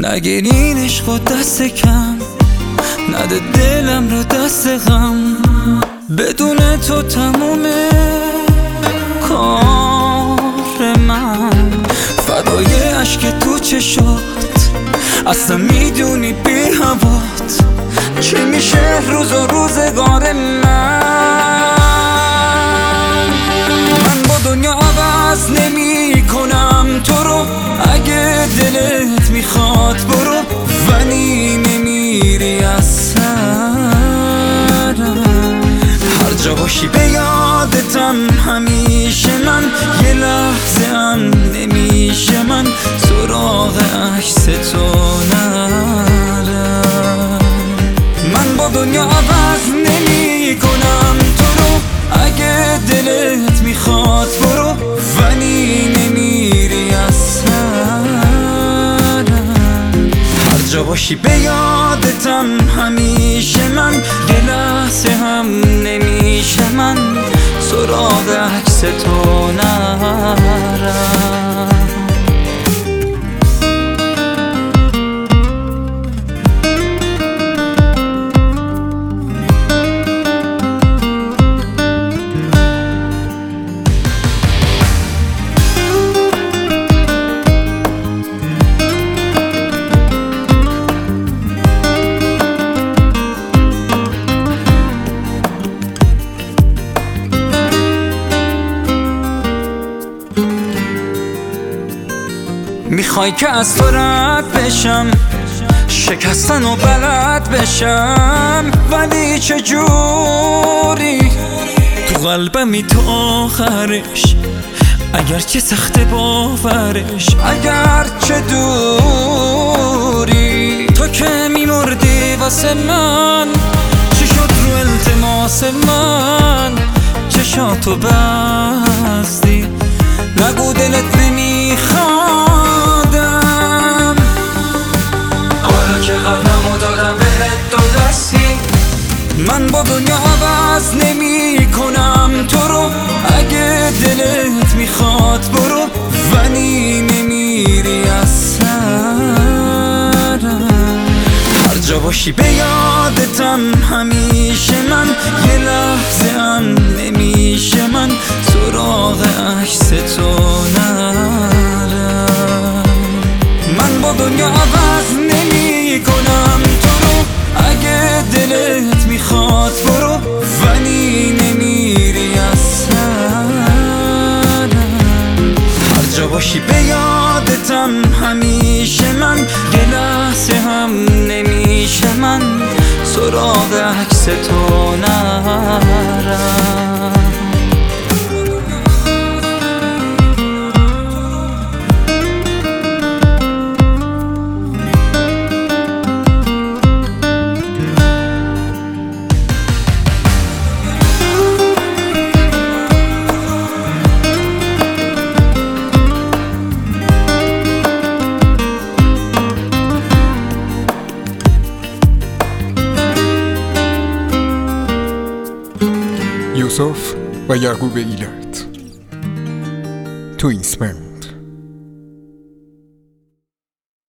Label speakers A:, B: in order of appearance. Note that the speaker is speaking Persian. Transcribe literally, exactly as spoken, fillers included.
A: نگیرین عشق و دست کم، نده دلم رو دست غم. بدون تو تمومه کار من، فدای عشق تو چشات. اصلا میدونی بی هوات چی میشه روز و روزگار من. من با دنیا عوض نمی کنم تو رو، اگه دلت میخواد برو، ولی نمیری از سرم. هر جا باشی به یادتم همیشه من، یه لحظه هم نمیشه من سراغ عکس تو نرم. من با دنیا عوض نمی کنم تو رو، اگه دلت میخواد برو، ولی نمیری از سرم. هر جا باشی به یادتم همیشه من، یه لحظه هم نمیشه من سراغ عکس تو نرم. میخوای که از تو رد بشم، شکستن و بلد بشم، ولی چجوری تو قلبمی تو آخرش، اگرچه سخت باورش، اگرچه دوری. تو که میمردی واسه من، چی شد رو التماس من؟ چشاتو بستی نگو دلت نمیخوادم، حالا که قلبمو دادم بهت دو دستی. من با دنیا عوض نمی کنم تو رو، اگه دلت میخواد برو، ولی نمیری از سرم. هر جا باشی به یادتم همیشه من، یه لحظه هم نمیشه من سراغ عکس تو نرم. من با دنیا عوض نمی کنم تو رو، اگه دلت میخواد برو، ولی نمیری از سرم. هر جا باشی به یادتم همیشه من، یه لحظه هم نمیشه من سراغ عکس تو نرم.
B: یوسف و یعقوب ایلات، توینسمن.